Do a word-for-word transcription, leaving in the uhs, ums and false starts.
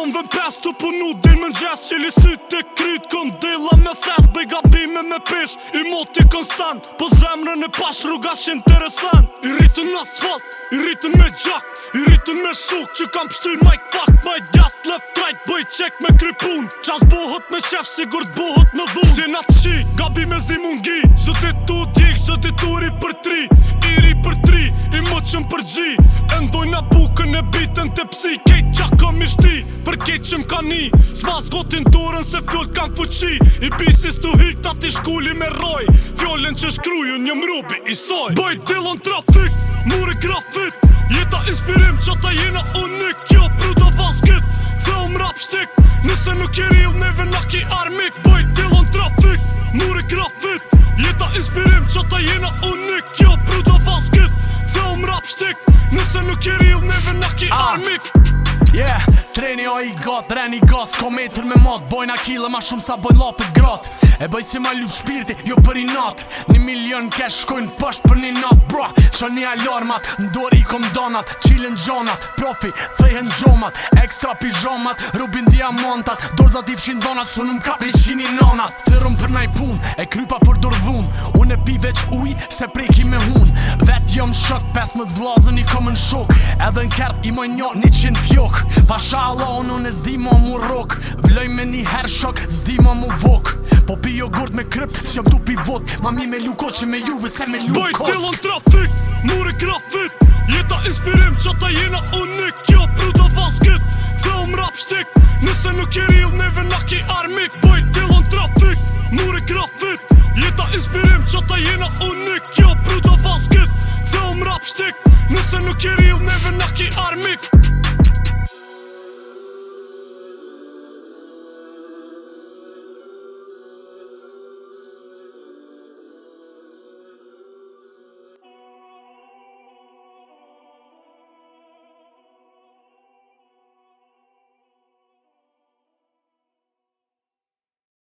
Unë vëm pes të punu din më ngjes Qeli syt të kryt këm dilla me thes Bëj gabime me pesh I moti konstant Po zemrën e pash rruga që interesant I rritën në asfalt, i rritën me gjak I rritën me shuk që kam pështyn Mike fuck, my gas left right Bëj qek me krypun Qas bohët me qef sigur t'bohët me dhun Si na të qi, gabime zi mungi Zë të tu t'jek, zë të turi për tri Iri për tri, i më qëm për gji Endoj na bukën e bitën të psi Kejt qa kom i shti, për kejt që m'ka ni S'mas gotin durën se fjoll kam fuqi I bisis t'u hik ta t'i shkulli me roj Fjollin që shkruju një mrubi i soj Bëj dillon trafik, muri grafit Jeta inspirim që ta jena unik Kjo pruta vaskit, dhe um rap shtik Nëse nuk i rill neve na ki armik Bëj dillon trafik, muri grafit Jeta inspirim që ta jena unik Kjo pruta vaskit, dhe um rap shtik Nëse nuk i rill neve na ki armik Yeah, treni o i got, reni got S'ko metër me mot, bojna kile ma shumë sa bojnë lopët grot E bëj si ma lup shpirti, jo për i nat Një milion kesh shkojnë pësht për një nat Bro, që një alarmat, ndor i kom donat Qilin gjonat, profi, thejhen gjomat Ekstra pijomat, rubin diamantat Dorzat i fshin donat, su nëm kap i qini nonat Thyrëm për naj pun, e krypa për dordhun Unë e pi veç uj, se preki me hun Vet jom shok, pesmët vlazën i kom në shok Edhe në kert i moj njo një qin fjok Pasha Allah unë e zdi ma mu rok Vloj me një her shok, zdi ma mu vok Po pi jogurt me kryp, s'jom tu pi vot Ma mi me luko që me juve se me luko Bëj dillon trafik, muri grafit Jeta inspirim që ta jena unik Kjo pruta vaskit, dhe um rap shtik Nëse nuk i rill neve na ki armik Bëj dillon trafik, muri grafit Jeta inspirim që ta jena unik Kjo pruta vaskit, dhe um rap shtik Nëse nuk i rill neve na ki armik